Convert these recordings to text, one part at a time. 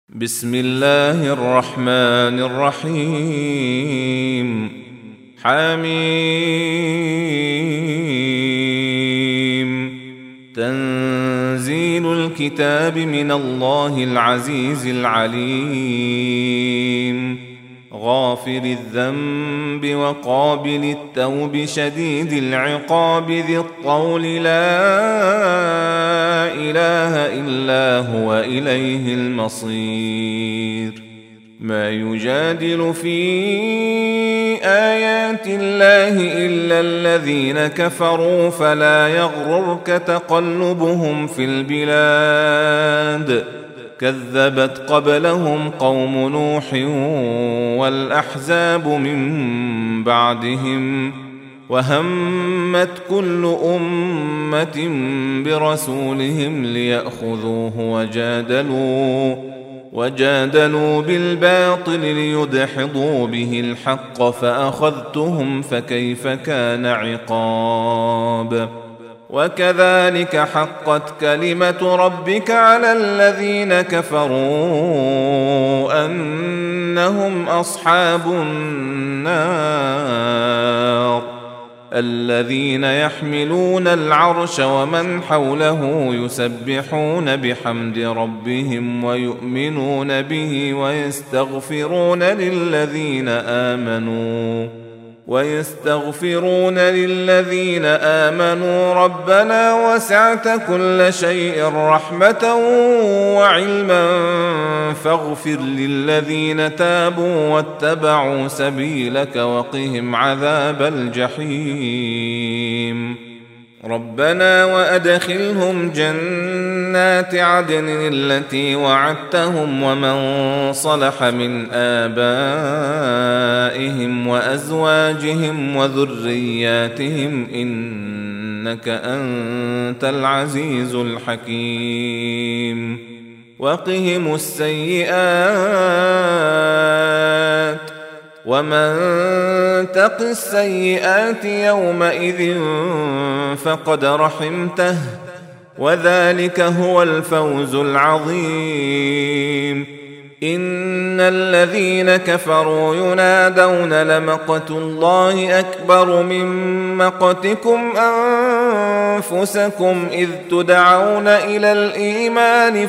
بسم الله الرحمن الرحيم حميم تنزيل الكتاب من الله العزيز العليم غافر الذنب وقابل التوب شديد العقاب ذي الطول لا إله إلا هو إليه المصير ما يجادل في آيات الله إلا الذين كفروا فلا يغررك تقلبهم في البلاد كذبت قبلهم قوم نوح والأحزاب من بعدهم وهمت كل أمة برسولهم ليأخذوه وجادلوا بالباطل ليدحضوا به الحق فأخذتهم فكيف كان عقاب وكذلك حقت كلمة ربك على الذين كفروا أنهم أصحاب النار الذين يحملون العرش ومن حوله يسبحون بحمد ربهم ويؤمنون به ويستغفرون للذين آمنوا ربنا وسعت كل شيء رحمة وعلما فاغفر للذين تابوا واتبعوا سبيلك وقهم عذاب الجحيم ربنا وأدخلهم جنات عدن التي وعدتهم ومن صلح من آبائهم وأزواجهم وذرياتهم إنك أنت العزيز الحكيم وقهم السيئات ومن تق السيئات يومئذ فقد رحمته وذلك هو الفوز العظيم إن الذين كفروا ينادون لمقت الله أكبر من مقتكم أنفسكم إذ تدعون إلى الإيمان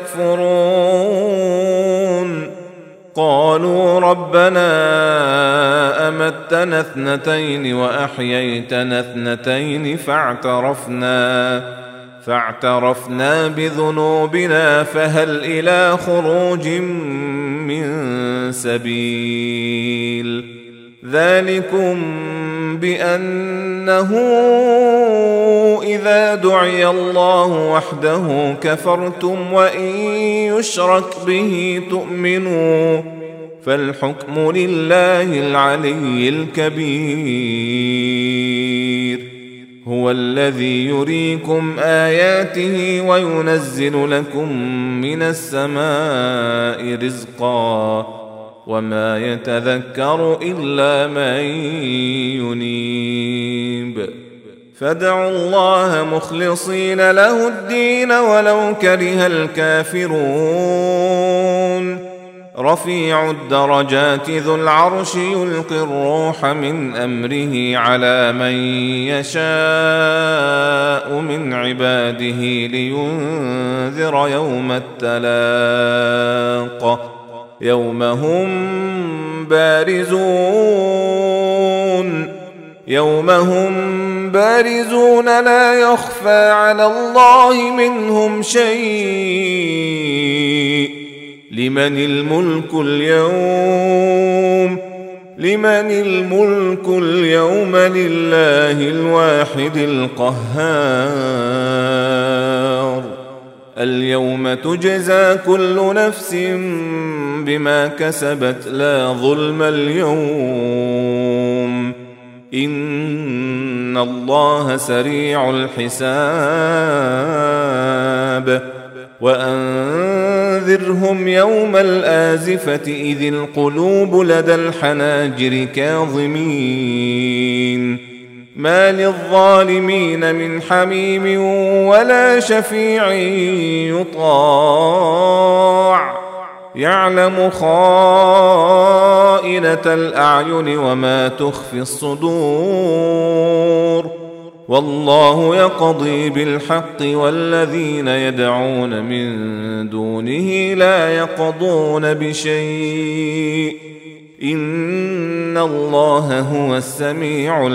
فتكفرون قالوا ربنا أمتنا اثنتين وأحييتنا اثنتين فاعترفنا بذنوبنا فهل إلى خروج من سبيل ذلكم بأنه إذا دعي الله وحده كفرتم وإن يشرك به تؤمنوا فالحكم لله العلي الكبير هو الذي يريكم آياته وينزل لكم من السماء رزقا وما يتذكر إلا من ينيب فادعوا الله مخلصين له الدين ولو كره الكافرون رفيع الدرجات ذو العرش يلقي الروح من أمره على من يشاء من عباده لينذر يوم التلاق يوم هم بارزون لا يخفى على الله منهم شيء لمن الملك اليوم لله الواحد القهار اليوم تجزى كل نفس بما كسبت لا ظلم اليوم إن الله سريع الحساب وأنذرهم يوم الآزفة إذ القلوب لدى الحناجر كاظمين ما للظالمين من حميم ولا شفيع يطاع يعلم خائنة الأعين وما تخفي الصدور والله يقضي بالحق والذين يدعون من دونه لا يقضون بشيء إن الله هو السميع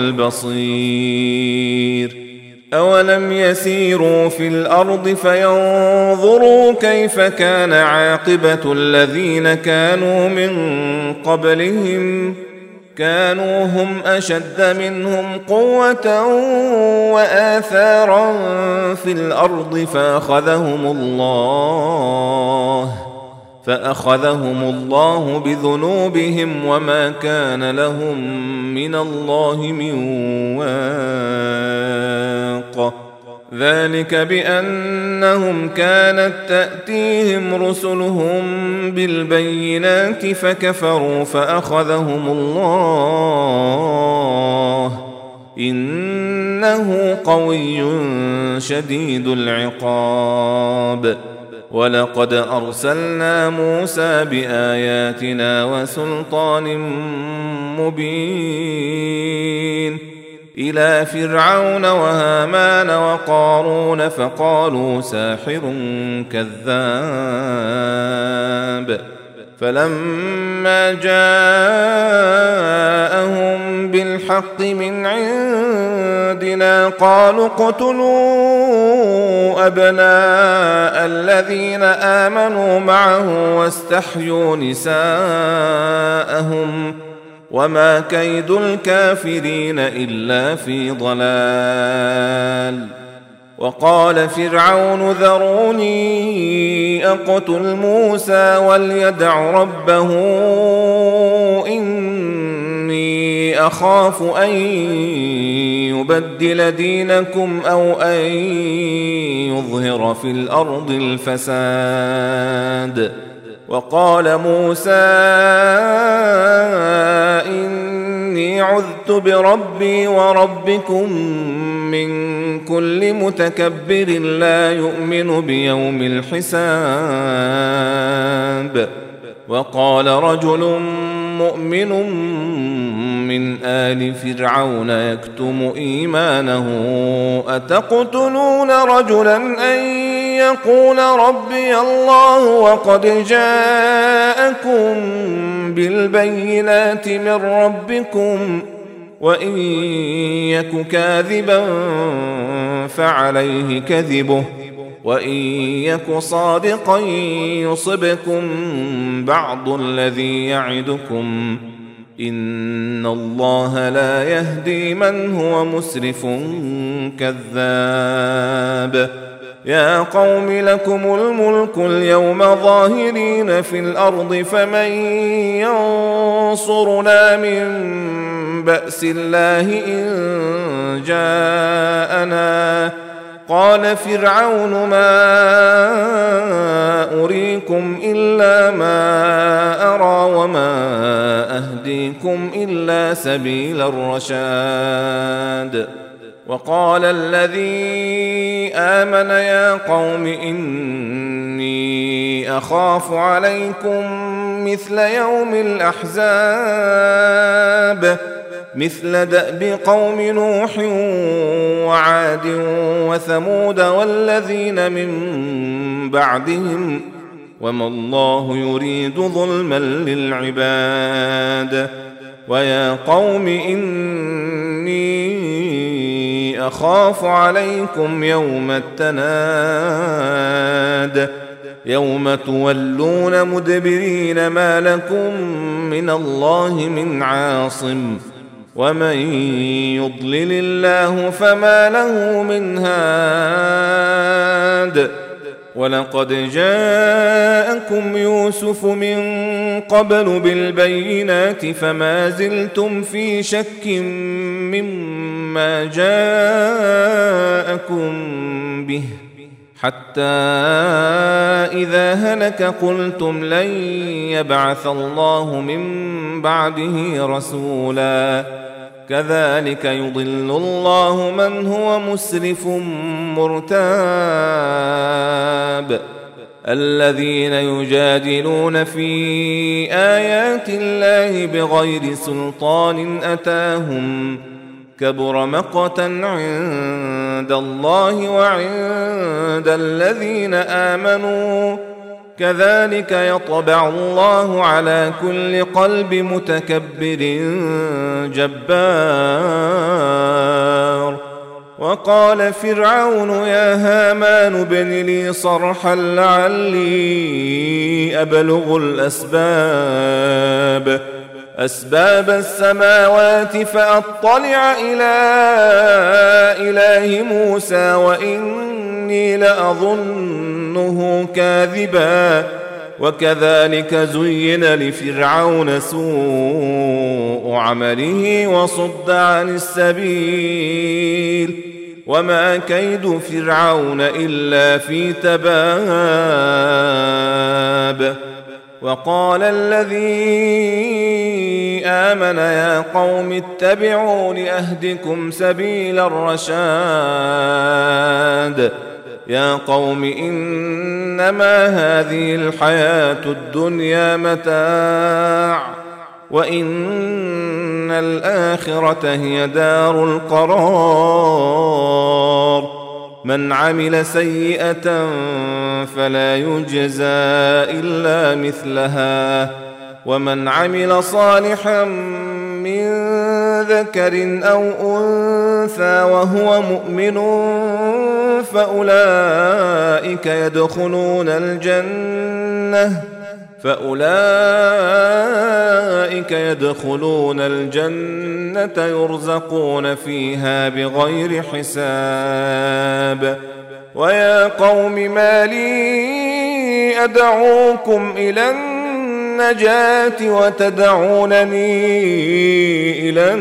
البصير أولم يسيروا في الأرض فينظروا كيف كان عاقبة الذين كانوا من قبلهم كانوا هم أشد منهم قوة وآثارا في الأرض فأخذهم الله بذنوبهم وما كان لهم من الله من واق ذلك بأنهم كانت تأتيهم رسلهم بالبينات فكفروا فأخذهم الله إنه قوي شديد العقاب ولقد أرسلنا موسى بآياتنا وسلطان مبين إلى فرعون وهامان وقارون فقالوا ساحر كذاب فلما جاءهم بالحق من عندنا قالوا اقتلوا أبناء الذين آمنوا معه واستحيوا نساءهم وما كيد الكافرين إلا في ضلال وقال فرعون ذروني أقتل موسى وليدع ربه إني أخاف أن يبدل دينكم أو أن يظهر في الأرض الفساد وقال موسى إني عذت بربي وربكم من كل متكبر لا يؤمن بيوم الحساب وقال رجل مؤمن من آل فرعون يكتم إيمانه أتقتلون رجلا أن يقول ربي الله وقد جاءكم بالبينات من ربكم وإن يك كاذبا فعليه كذبه وإن يك صادقا يصبكم بعض الذي يعدكم إن الله لا يهدي من هو مسرف كذاب يا قوم لكم الملك اليوم ظاهرين في الأرض فمن ينصرنا من بأس الله إن جاءنا قال فرعون ما أريكم إلا ما أرى وما أهديكم إلا سبيل الرشاد وقال الذي آمن يا قوم إني أخاف عليكم مثل يوم الأحزاب مثل دأب قوم نوح وعاد وثمود والذين من بعدهم وما الله يريد ظلما للعباد ويا قوم إني أخاف عليكم يوم التناد يوم تولون مدبرين ما لكم من الله من عاصم ومن يضلل الله فما له من هاد ولقد جاءكم يوسف من قبل بالبينات فما زلتم في شك مما جاءكم به حتى إذا هلك قلتم لن يبعث الله من بعده رسولا كذلك يضل الله من هو مسرف مرتاب الذين يجادلون في آيات الله بغير سلطان أتاهم كبر مقتا عند الله وعند الذين آمنوا كذلك يطبع الله على كل قلب متكبر جبار. وقال فرعون يا هامان ابن لي صرحا لعلي أبلغ أسباب السماوات فأطلع إلى إله موسى وإني لأظنه كاذبا. وكذلك زين لفرعون سوء عمله وصد عن السبيل وما كيد فرعون إلا في تباب. وقال الذي آمن يا قوم اتبعون أهدكم سبيل الرشاد. يا قوم إنما هذه الحياة الدنيا متاع وإن الآخرة هي دار القرار. من عمل سيئة فلا يجزى إلا مثلها ومن عمل صالحا من ذكر أو أنثى وهو مؤمن فأولئك يدخلون الجنة يرزقون فيها بغير حساب. ويا قوم ما لي أدعوكم إلى النجاة وتدعونني إلى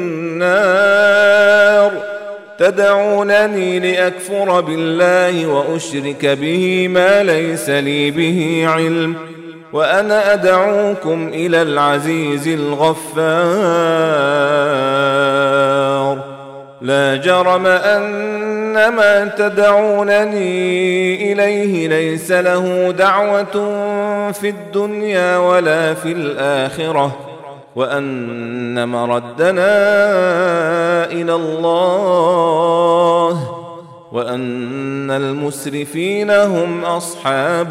النار. تدعونني لأكفر بالله وأشرك به ما ليس لي به علم وأنا أدعوكم إلى العزيز الغفار. لا جرم أن ما تدعونني إليه ليس له دعوة في الدنيا ولا في الآخرة وأن مردنا إلى الله وأن المسرفين هم أصحاب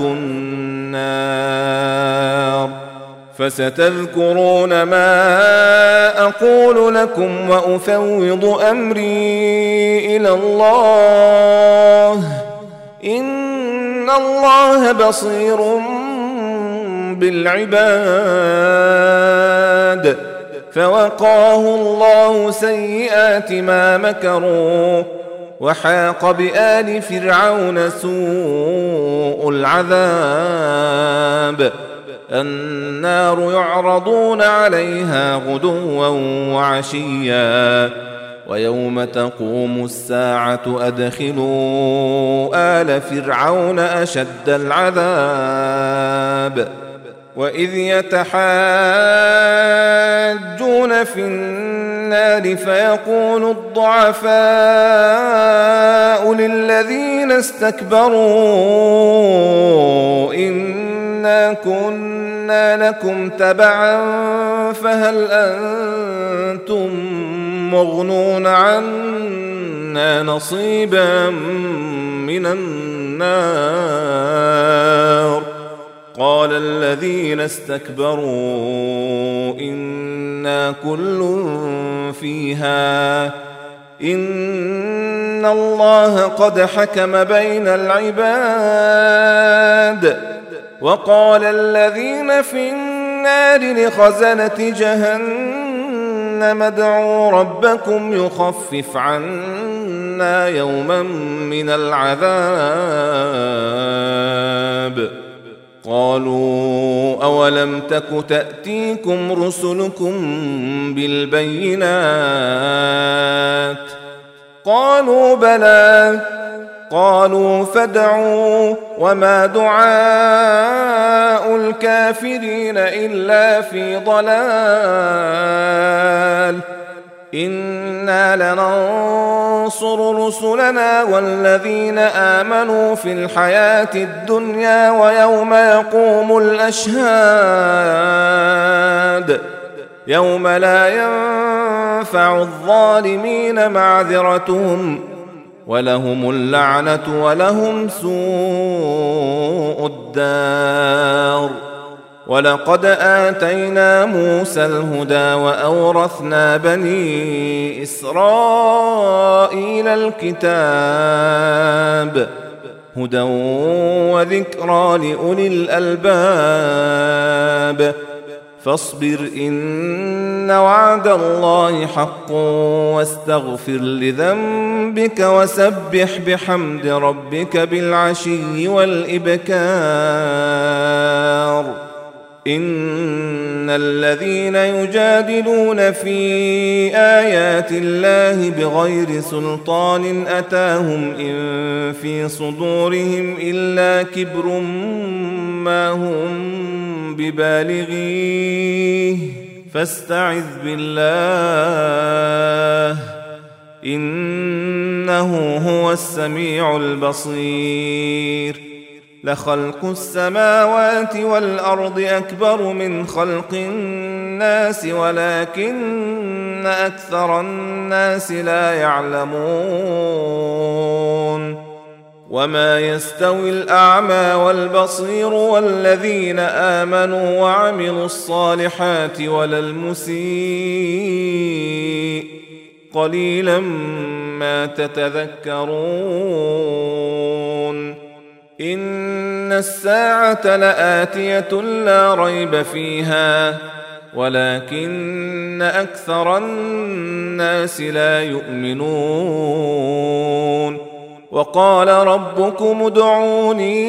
النار. فستذكرون ما أقول لكم وأفوض أمري إلى الله إن الله بصير بالعباد. فوقاه الله سيئات ما مكروا وحاق بآل فرعون سوء العذاب. النار يعرضون عليها غدوا وعشيا ويوم تقوم الساعة أدخلوا آل فرعون أشد العذاب. وإذ يتحاجون في النار فيقول الضعفاء للذين استكبروا إنا كنا لكم تبعا فهل أنتم مغنون عنا نصيبا من النار. قال الذين استكبروا إنا كل فيها إن الله قد حكم بين العباد. وقال الذين في النار لخزنة جهنم ادعوا ربكم يخفف عنا يوما من العذاب. قالوا أولم تك تأتيكم رسلكم بالبينات قالوا بلى قالوا فادعوا وما دعاء الكافرين إلا في ضلال. إنا لننصر رسلنا والذين آمنوا في الحياة الدنيا ويوم يقوم الأشهاد يوم لا ينفع الظالمين معذرتهم ولهم اللعنة ولهم سوء الدار. ولقد آتينا موسى الهدى وأورثنا بني إسرائيل الكتاب هدى وذكرى لأولي الألباب. فاصبر إن وعد الله حق واستغفر لذنبك وسبح بحمد ربك بالعشي والإبكار. إن الذين يجادلون في آيات الله بغير سلطان أتاهم إن في صدورهم إلا كبر ما هم ببالغيه فاستعذ بالله إنه هو السميع البصير. لخلق السماوات والأرض أكبر من خلق الناس ولكن أكثر الناس لا يعلمون. وما يستوي الأعمى والبصير والذين آمنوا وعملوا الصالحات ولا المسيء قليلا ما تتذكرون. إن الساعة لآتية لا ريب فيها ولكن أكثر الناس لا يؤمنون. وقال ربكم ادعوني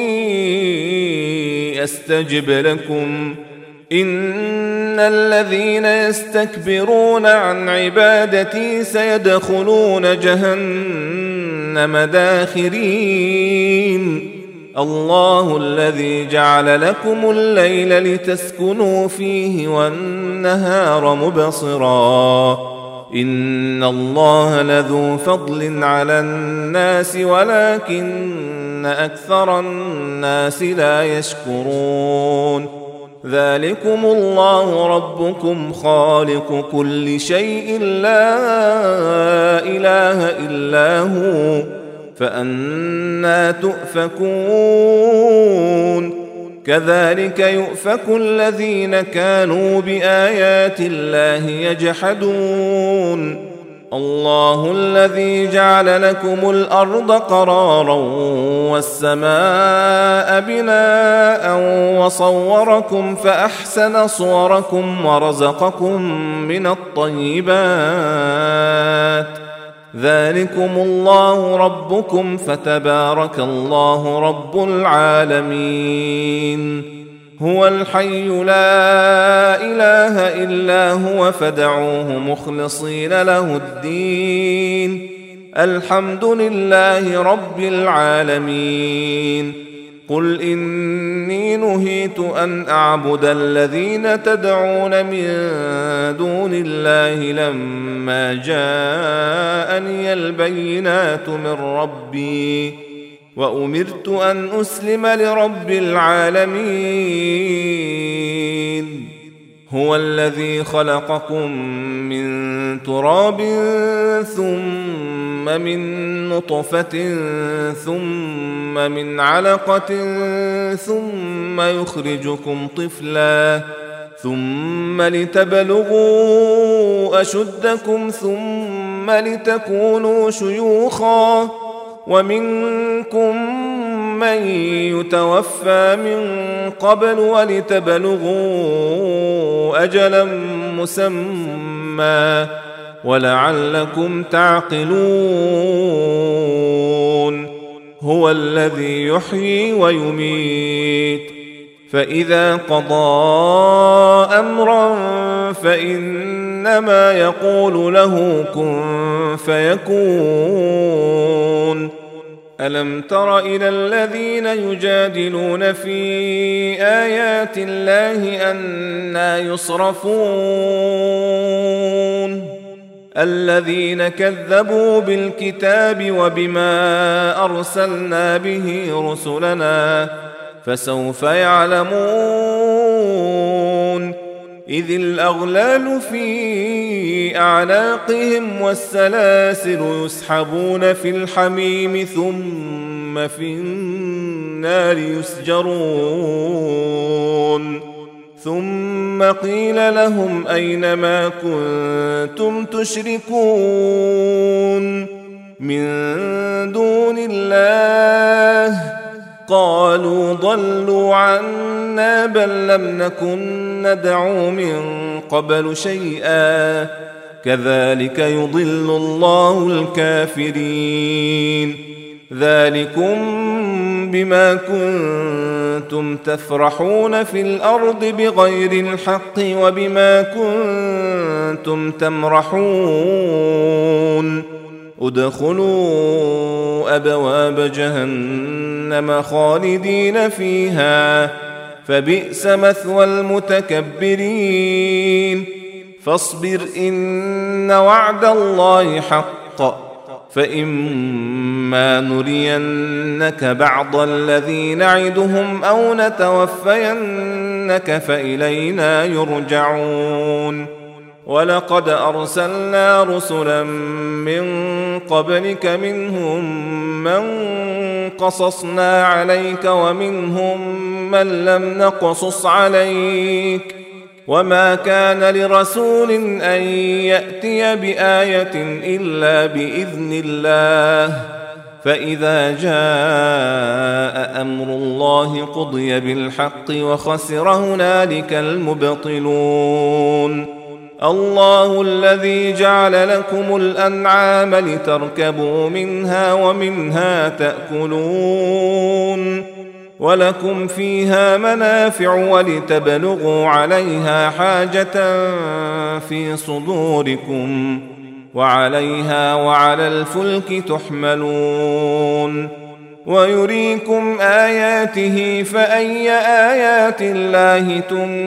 أستجب لكم إن الذين يستكبرون عن عبادتي سيدخلون جهنم داخرين. الله الذي جعل لكم الليل لتسكنوا فيه والنهار مبصرا إن الله لذو فضل على الناس ولكن أكثر الناس لا يشكرون. ذلكم الله ربكم خالق كل شيء لا إله إلا هو فأنى تؤفكون. كذلك يؤفك الذين كانوا بآيات الله يجحدون. الله الذي جعل لكم الأرض قرارا والسماء بناء وصوركم فأحسن صوركم ورزقكم من الطيبات. ذلكم الله ربكم فتبارك الله رب العالمين. هو الحي لا إله إلا هو فادعوه مخلصين له الدين الحمد لله رب العالمين. قل إني نهيت أن أعبد الذين تدعون من دون الله لما جاءني البينات من ربي وأمرت أن أسلم لرب العالمين. هو الذي خلقكم من تراب ثم من نطفة ثم من علقة ثم يخرجكم طفلا ثم لتبلغوا أشدكم ثم لتكونوا شيوخا ومنكم من يتوفى من قبل ولتبلغوا أجلا مسمى ولعلكم تعقلون. هو الذي يحيي ويميت فإذا قضى أمرا فإنما يقول له كن فيكون. ألم تر إلى الذين يجادلون في آيات الله أنى يصرفون الذين كذبوا بالكتاب وبما أرسلنا به رسلنا، فسوف يعلمون. إذ الأغلال في أعناقهم والسلاسل يسحبون في الحميم ثم في النار يسجرون. ثم قيل لهم أين ما كنتم تشركون من دون الله؟ قالوا ضلوا عنا بل لم نكن ندعو من قبل شيئا كذلك يضل الله الكافرين. ذلكم بما كنتم تفرحون في الأرض بغير الحق وبما كنتم تمرحون. ادخلوا أبواب جهنم خالدين فيها فبئس مثوى المتكبرين. فاصبر إن وعد الله حق، فإما نرينك بعض الذي نعدهم أو نتوفينك فإلينا يرجعون. ولقد أرسلنا رسلا من قبلك منهم من قصصنا عليك ومنهم من لم نقصص عليك، وما كان لرسول أن يأتي بآية إلا بإذن الله، فإذا جاء أمر الله قضي بالحق وخسر هنالك المبطلون. الله الذي جعل لكم الأنعام لتركبوا منها ومنها تأكلون، ولكم فيها منافع ولتبلغوا عليها حاجة في صدوركم، وعليها وعلى الفلك تحملون. ويريكم آياته فأي آيات الله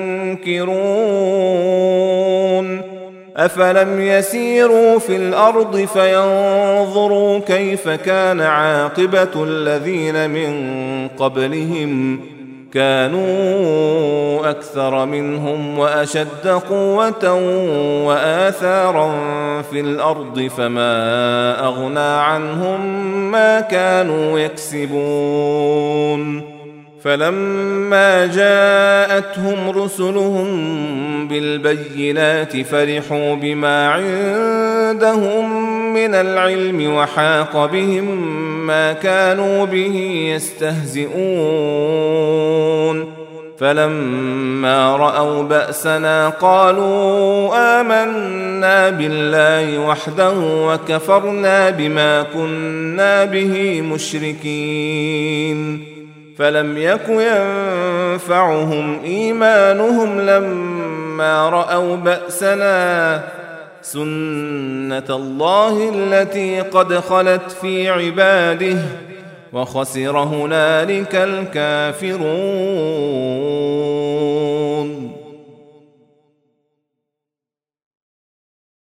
تنكرون؟ أفلم يسيروا في الأرض فينظروا كيف كان عاقبة الذين من قبلهم؟ كانوا أكثر منهم وأشد قوة وآثارا في الأرض فما أغنى عنهم ما كانوا يكسبون. فلما جاءتهم رسلهم بالبينات فرحوا بما عندهم من العلم وحاق بهم ما كانوا به يستهزئون. فلما رأوا بأسنا قالوا آمنا بالله وحده وكفرنا بما كنا به مشركين. فلم يك ينفعهم إيمانهم لما رأوا بأسنا، سنة الله التي قد خلت في عباده وخسر هنالك الكافرون.